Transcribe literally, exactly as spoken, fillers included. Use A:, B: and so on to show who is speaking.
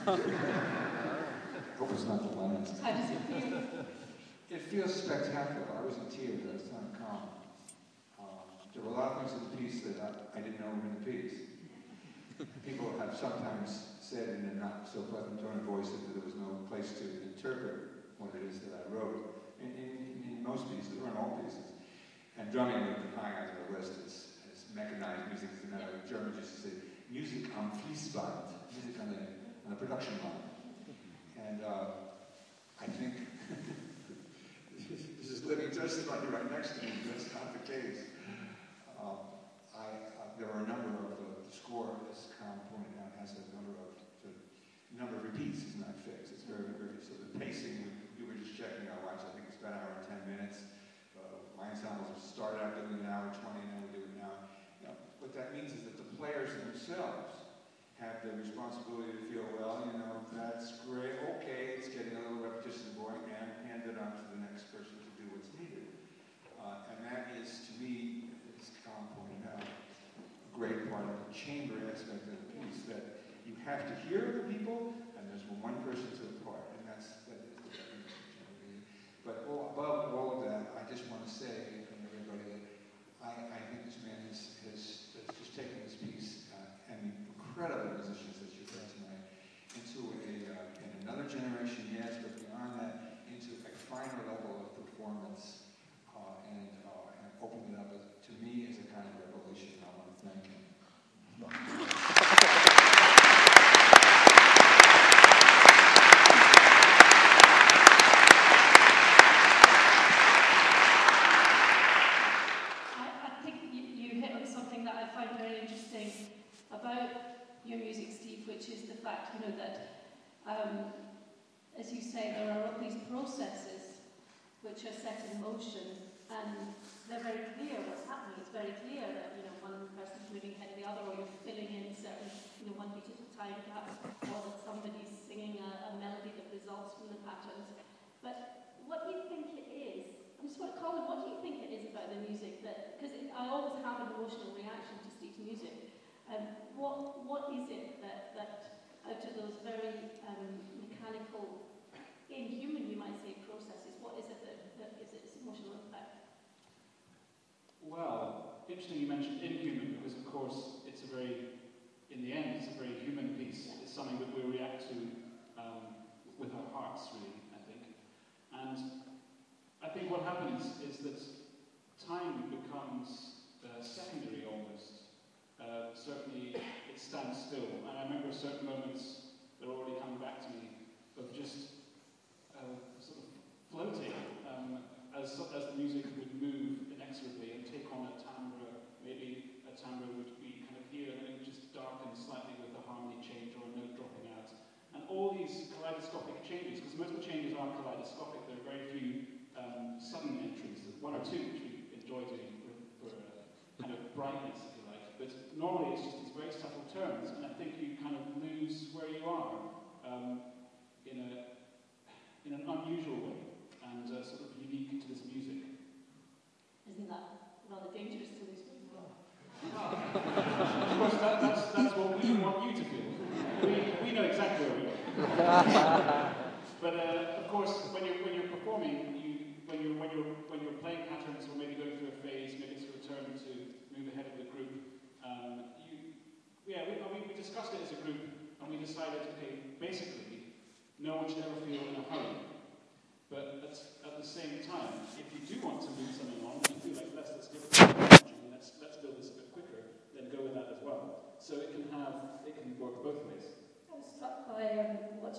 A: Hope it's not the last.
B: How does it feel?
A: It feels spectacular. I was in tears. I was telling Colin. Um, there were a lot of things in the piece that I, I didn't know were in the piece. People have sometimes said in a not so pleasant tone of voice that there was no place to interpret what it is that I wrote. In, in, in most pieces, or in all pieces. And drumming would have been high on the list as, as mechanized music. As a matter of Germans used to say, music am Fließband, music on the, on the production line. And uh, I think this is living testimony right next to me, but that's not the case. Um, I, uh, there are a number of the, the score, as Colin pointed out, has a number of sort of, number of repeats. It's not fixed. It's very, very so the pacing. We, we were just checking our watch. I think it's about an hour and ten minutes. Uh, my ensembles started out doing an hour twenty, and then we do it now. You know, what that means is that the players themselves have the responsibility to feel, well, you know, that's great, okay, it's getting a little repetition and boring, and hand it on to the next person to do what's needed. Uh, and that is, to me, as Colin pointed out, a great part of the chamber aspect of the piece, that you have to hear the people, and there's one person to the part, and that's, that is the definition of chamber. But all, above all of that, I just want to say to everybody that I, I think this man has, has, has just taken this piece uh, and the incredible musicians that you've heard tonight into a, uh, in another generation, yes, but beyond that, into a finer level of performance uh, and, uh, and opened it up as, to me as a kind of revelation. I want to thank him.
B: Your music, Steve, which is the fact, you know, that, um, as you say, there are all these processes which are set in motion, and they're very clear what's happening. It's very clear that, you know, one person's moving ahead of the other, or you're filling in certain, you know, one beat at a time, perhaps, or that somebody's singing a, a melody that results from the patterns. But what do you think it is? I just want, Colin, what do you think it is about the music that, because I always have an emotional reaction to Steve's music. Um, what what is it that, that out of those very um, mechanical, inhuman, you might say, processes, what is it that, that gives it its emotional impact?
C: Well, interesting you mentioned inhuman, because of course it's a very, in the end, it's a very human piece. It's something that we react to um, with our hearts, really, I think. And I think what happens is that time becomes uh, secondary almost. Uh, certainly it stands still, and I remember certain moments that are already coming back to me of just uh, sort of floating um, as, as the music would move inexorably and take on a timbre. Maybe a timbre would be kind of here, and then it would just darken slightly with a harmony change or a note dropping out. And all these kaleidoscopic changes, because most of the changes are kaleidoscopic, there are very few um, sudden entries, one or two which we enjoy doing for, for uh, kind of brightness. But normally it's just these very subtle turns, and I think you kind of lose where you are um, in a in an unusual way and uh, sort of unique to this music.
B: Isn't that rather dangerous to lose where you are?
C: Of course, that, that's that's what we want you to feel. We we know exactly where we are. But uh, of course, when you're when you're performing, you when you're when you're when you're playing patterns, or maybe going through a phase, maybe it's a return to move ahead of the group. Um, you, yeah, we, I mean, we discussed it as a group, and we decided, okay, basically, no one should ever feel in a hurry. But at, at the same time, if you do want to move something on, and you feel like, let's, let's give it some energy, let's, let's build this a bit quicker, then go with that as well. So it can have, it can work both ways.
B: I was struck by um, watching